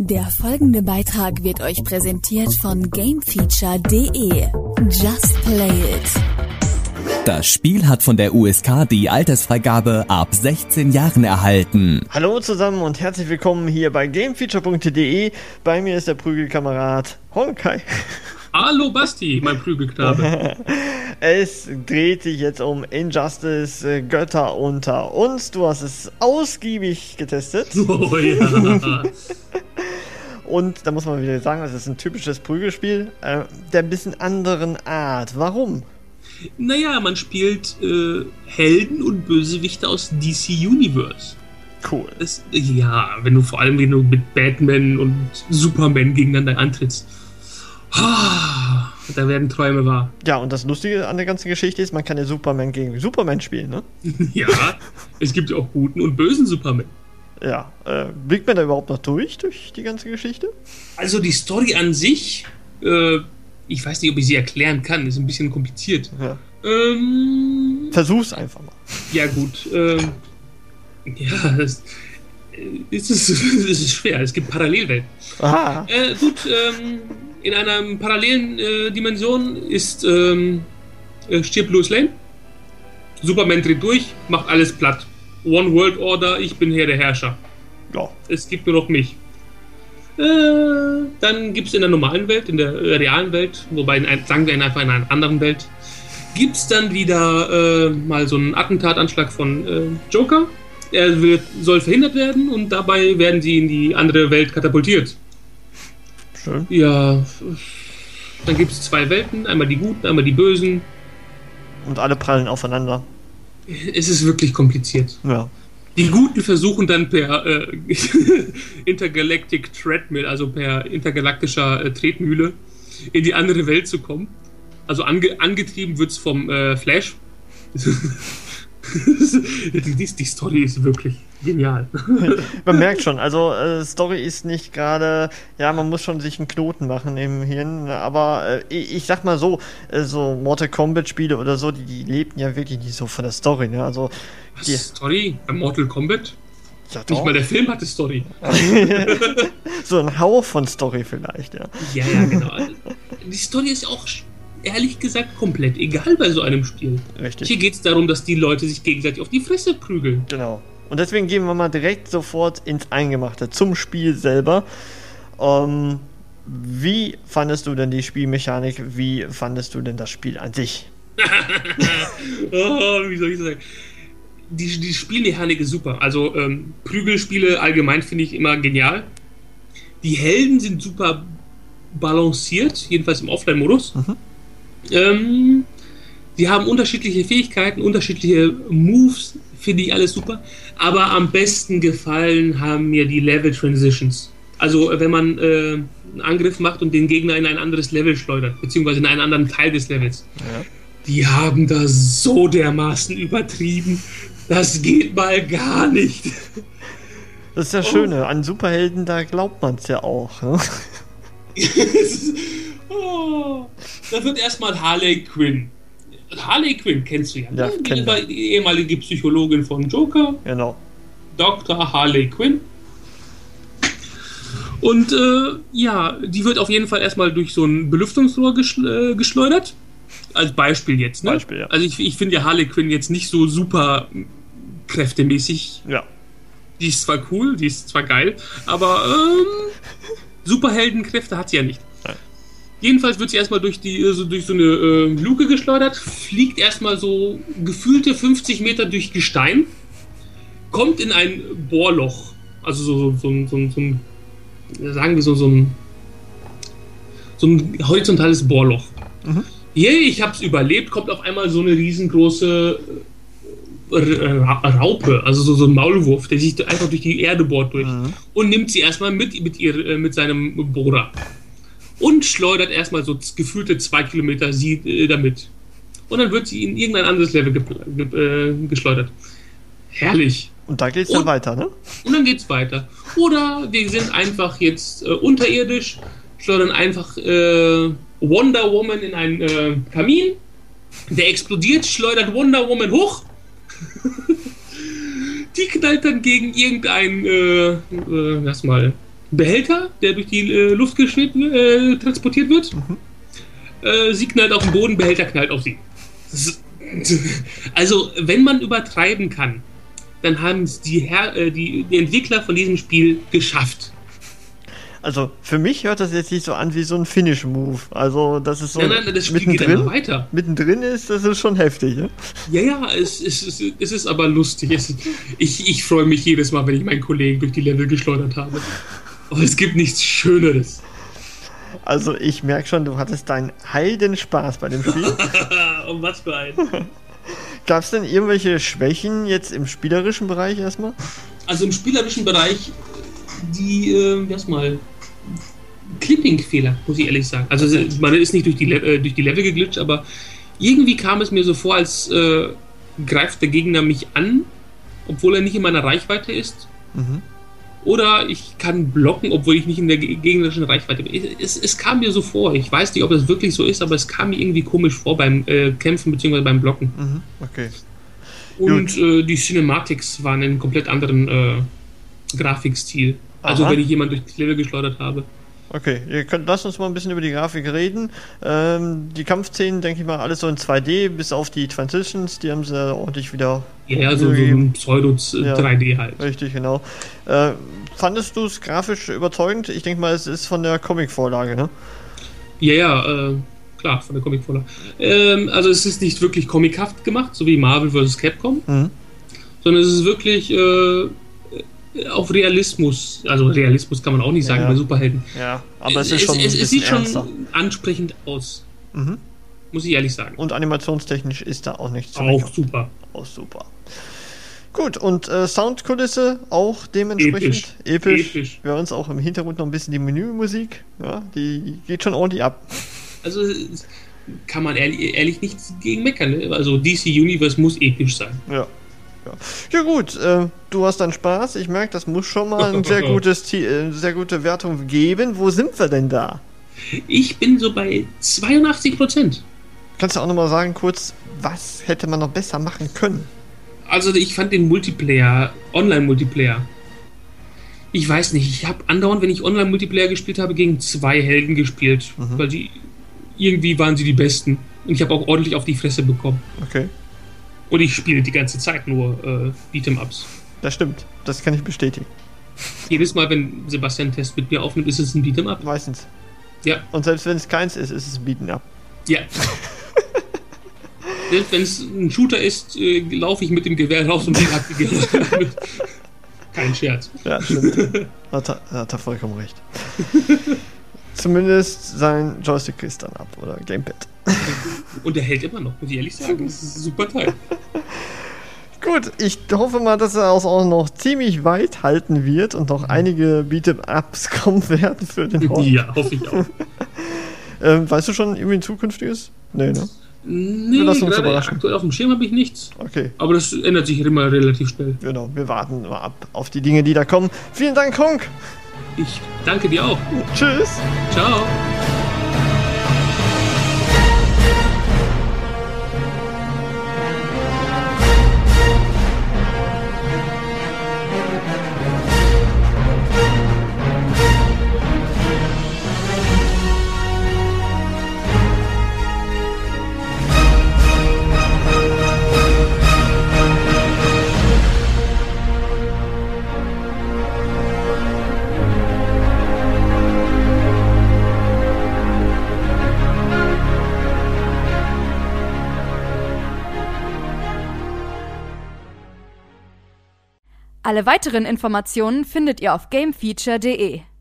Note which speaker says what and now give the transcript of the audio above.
Speaker 1: Der folgende Beitrag wird euch präsentiert von gamefeature.de. Just play it.
Speaker 2: Das Spiel hat von der USK die Altersfreigabe ab 16 Jahren erhalten.
Speaker 3: Hallo zusammen und herzlich willkommen hier bei gamefeature.de. Bei mir ist der Prügelkamerad Honkai.
Speaker 4: Hallo Basti, mein Prügelknabe.
Speaker 3: Es dreht sich jetzt um Injustice, Götter unter uns. Du hast es ausgiebig getestet.
Speaker 4: Oh ja.
Speaker 3: Und da muss man wieder sagen, es ist ein typisches Prügelspiel der ein bisschen anderen Art. Warum?
Speaker 4: Naja, man spielt Helden und Bösewichte aus DC Universe.
Speaker 3: Cool.
Speaker 4: Wenn du mit Batman und Superman gegeneinander antrittst. Da werden Träume wahr.
Speaker 3: Ja, und das Lustige an der ganzen Geschichte ist, man kann ja Superman gegen Superman spielen, ne?
Speaker 4: Ja, es gibt ja auch guten und bösen Superman.
Speaker 3: Ja, blickt man da überhaupt noch durch die ganze Geschichte?
Speaker 4: Also die Story an sich, ich weiß nicht, ob ich sie erklären kann, ist ein bisschen kompliziert.
Speaker 3: Ja. Versuch's einfach mal.
Speaker 4: Ja gut, es ist schwer, es gibt Parallelwelten.
Speaker 3: Aha.
Speaker 4: In einer parallelen Dimension stirbt Lois Lane. Superman dreht durch, macht alles platt. One World Order, ich bin hier der Herrscher.
Speaker 3: Ja.
Speaker 4: Es gibt nur noch mich. Dann gibt es in der normalen Welt, in der realen Welt, wobei, sagen wir einfach in einer anderen Welt, gibt es dann wieder mal so einen Attentatanschlag von Joker. Er soll verhindert werden und dabei werden sie in die andere Welt katapultiert.
Speaker 3: Schön.
Speaker 4: Ja, dann gibt es zwei Welten, einmal die Guten, einmal die Bösen.
Speaker 3: Und alle prallen aufeinander.
Speaker 4: Es ist wirklich kompliziert.
Speaker 3: Ja.
Speaker 4: Die Guten versuchen dann per Intergalactic Treadmill, also per intergalaktischer Tretmühle, in die andere Welt zu kommen. Also angetrieben wird es vom Flash. Die Story ist wirklich genial.
Speaker 3: Man merkt schon, also Story ist nicht gerade, ja, man muss schon sich einen Knoten machen im Hirn, aber ich sag mal so Mortal Kombat Spiele oder so, die lebten ja wirklich nicht so von der Story, ne? Also
Speaker 4: Story bei Mortal Kombat?
Speaker 3: Ja,
Speaker 4: nicht mal der Film hatte Story.
Speaker 3: So ein Hauch von Story vielleicht, ja.
Speaker 4: Ja, genau. Die Story ist auch ehrlich gesagt komplett egal bei so einem Spiel.
Speaker 3: Richtig.
Speaker 4: Hier geht es darum, dass die Leute sich gegenseitig auf die Fresse prügeln.
Speaker 3: Genau. Und deswegen gehen wir mal direkt sofort ins Eingemachte, zum Spiel selber. Wie fandest du denn die Spielmechanik? Wie fandest du denn das Spiel an sich?
Speaker 4: Wie soll ich sagen? Die Spielmechanik ist super. Also Prügelspiele allgemein finde ich immer genial. Die Helden sind super balanciert, jedenfalls im Offline-Modus. Die haben unterschiedliche Fähigkeiten, unterschiedliche Moves, finde ich alles super. Aber am besten gefallen haben mir die Level-Transitions. Also wenn man einen Angriff macht und den Gegner in ein anderes Level schleudert, beziehungsweise in einen anderen Teil des Levels. Ja. Die haben das so dermaßen übertrieben. Das geht mal gar nicht.
Speaker 3: Das ist ja Schöne. An Superhelden, da glaubt man es ja auch. Ne?
Speaker 4: Da wird erstmal Harley Quinn. Harley Quinn kennst du ja, ne? Die ehemalige Psychologin von Joker.
Speaker 3: Genau.
Speaker 4: Dr. Harley Quinn. Und die wird auf jeden Fall erstmal durch so ein Belüftungsrohr geschleudert. Als Beispiel jetzt, ne?
Speaker 3: Beispiel, ja.
Speaker 4: Also ich finde ja Harley Quinn jetzt nicht so super kräftemäßig.
Speaker 3: Ja.
Speaker 4: Die ist zwar cool, die ist zwar geil, aber Superheldenkräfte hat sie ja nicht.
Speaker 3: Nein.
Speaker 4: Jedenfalls wird sie erstmal durch so eine Luke geschleudert, fliegt erstmal so gefühlte 50 Meter durch Gestein, kommt in ein Bohrloch, also so ein horizontales Bohrloch. Yay, ich hab's überlebt, kommt auf einmal so eine riesengroße Raupe, also so ein Maulwurf, der sich einfach durch die Erde bohrt durch und nimmt sie erstmal mit seinem Bohrer und schleudert erstmal so gefühlte 2 Kilometer sie damit. Und dann wird sie in irgendein anderes Level geschleudert. Herrlich.
Speaker 3: Und da geht's dann weiter, ne?
Speaker 4: Und dann geht's weiter. Oder wir sind einfach jetzt unterirdisch, schleudern einfach Wonder Woman in einen Kamin, der explodiert, schleudert Wonder Woman hoch. Die knallt dann gegen irgendein Behälter, der durch die Luft transportiert wird. Sie knallt auf den Boden, Behälter knallt auf sie. Also, wenn man übertreiben kann, dann haben es die Entwickler von diesem Spiel geschafft.
Speaker 3: Also, für mich hört das jetzt nicht so an wie so ein Finish-Move. Also, das ist so.
Speaker 4: Nein, das Spiel geht immer weiter.
Speaker 3: Mittendrin ist, das ist schon heftig, ne?
Speaker 4: Ja, es ist aber lustig. Ich freue mich jedes Mal, wenn ich meinen Kollegen durch die Level geschleudert habe. Aber es gibt nichts Schöneres.
Speaker 3: Also, ich merke schon, du hattest deinen Heidenspaß bei dem Spiel.
Speaker 4: Und was für ein.
Speaker 3: Gab es denn irgendwelche Schwächen jetzt im spielerischen Bereich erstmal?
Speaker 4: Also, im spielerischen Bereich, Clipping-Fehler, muss ich ehrlich sagen. Also man ist nicht durch die Level geglitscht, aber irgendwie kam es mir so vor, als greift der Gegner mich an, obwohl er nicht in meiner Reichweite ist. Oder ich kann blocken, obwohl ich nicht in der gegnerischen Reichweite bin. Es kam mir so vor. Ich weiß nicht, ob das wirklich so ist, aber es kam mir irgendwie komisch vor beim Kämpfen bzw. beim Blocken.
Speaker 3: Okay.
Speaker 4: Und die Cinematics waren in einem komplett anderen Grafikstil. Also wenn ich jemanden durch das Level geschleudert habe.
Speaker 3: Okay, lass uns mal ein bisschen über die Grafik reden. Die Kampfszenen, denke ich mal, alles so in 2D, bis auf die Transitions, die haben sie ordentlich wieder...
Speaker 4: Ja, so ein Pseudo-3D halt.
Speaker 3: Richtig, genau. Fandest du es grafisch überzeugend? Ich denke mal, es ist von der Comic-Vorlage, ne?
Speaker 4: Ja, klar, von der Comic-Vorlage. Also es ist nicht wirklich comichaft gemacht, so wie Marvel vs. Capcom, sondern es ist wirklich... auf Realismus, also Realismus kann man auch nicht sagen bei Superhelden.
Speaker 3: Ja, aber es ist schon
Speaker 4: es sieht
Speaker 3: ernster.
Speaker 4: schon ansprechend aus. Muss ich ehrlich sagen.
Speaker 3: Und animationstechnisch ist da auch nichts zu
Speaker 4: meckern. Super.
Speaker 3: Auch super. Gut, und Soundkulisse auch dementsprechend episch. Bei uns auch im Hintergrund noch ein bisschen die Menümusik. Ja, die geht schon ordentlich ab.
Speaker 4: Also kann man ehrlich nichts gegen meckern. Ne? Also DC Universe muss episch sein.
Speaker 3: Ja gut, du hast dann Spaß. Ich merke, das muss schon mal ein sehr gute Wertung geben. Wo sind wir denn da?
Speaker 4: Ich bin so bei 82%.
Speaker 3: Kannst du auch nochmal sagen, kurz, was hätte man noch besser machen können?
Speaker 4: Also ich fand den Online-Multiplayer. Ich weiß nicht, ich habe andauernd, wenn ich Online-Multiplayer gespielt habe, gegen 2 Helden gespielt. Weil irgendwie waren sie die Besten. Und ich habe auch ordentlich auf die Fresse bekommen.
Speaker 3: Okay.
Speaker 4: Und ich spiele die ganze Zeit nur Beat'em-Ups.
Speaker 3: Das stimmt, das kann ich bestätigen. Jedes
Speaker 4: Mal, wenn Sebastian einen Test mit mir aufnimmt, ist es ein Beat'em-Up.
Speaker 3: Meistens.
Speaker 4: Ja.
Speaker 3: Und selbst wenn es keins ist, ist es ein Beat'em-Up.
Speaker 4: Ja. Selbst wenn es ein Shooter ist, laufe ich mit dem Gewehr raus und hat die Gewehr. Kein Scherz.
Speaker 3: Ja, stimmt. Hat er vollkommen recht. Zumindest sein Joystick ist dann ab, oder Gamepad.
Speaker 4: Und der hält immer noch, muss ich ehrlich sagen. Das ist ein super Teil.
Speaker 3: Gut, ich hoffe mal, dass er auch noch ziemlich weit halten wird und noch einige Beat'em-Ups kommen werden für den Hort.
Speaker 4: Ja, hoffe ich auch.
Speaker 3: Weißt du schon irgendwie ein zukünftiges? Nee, ne?
Speaker 4: Nee, gerade aktuell auf dem Schirm habe ich nichts.
Speaker 3: Okay.
Speaker 4: Aber das ändert sich immer relativ schnell.
Speaker 3: Genau, wir warten mal ab auf die Dinge, die da kommen. Vielen Dank, Honk.
Speaker 4: Ich danke dir auch.
Speaker 3: Tschüss.
Speaker 4: Ciao.
Speaker 1: Alle weiteren Informationen findet ihr auf gamefeature.de.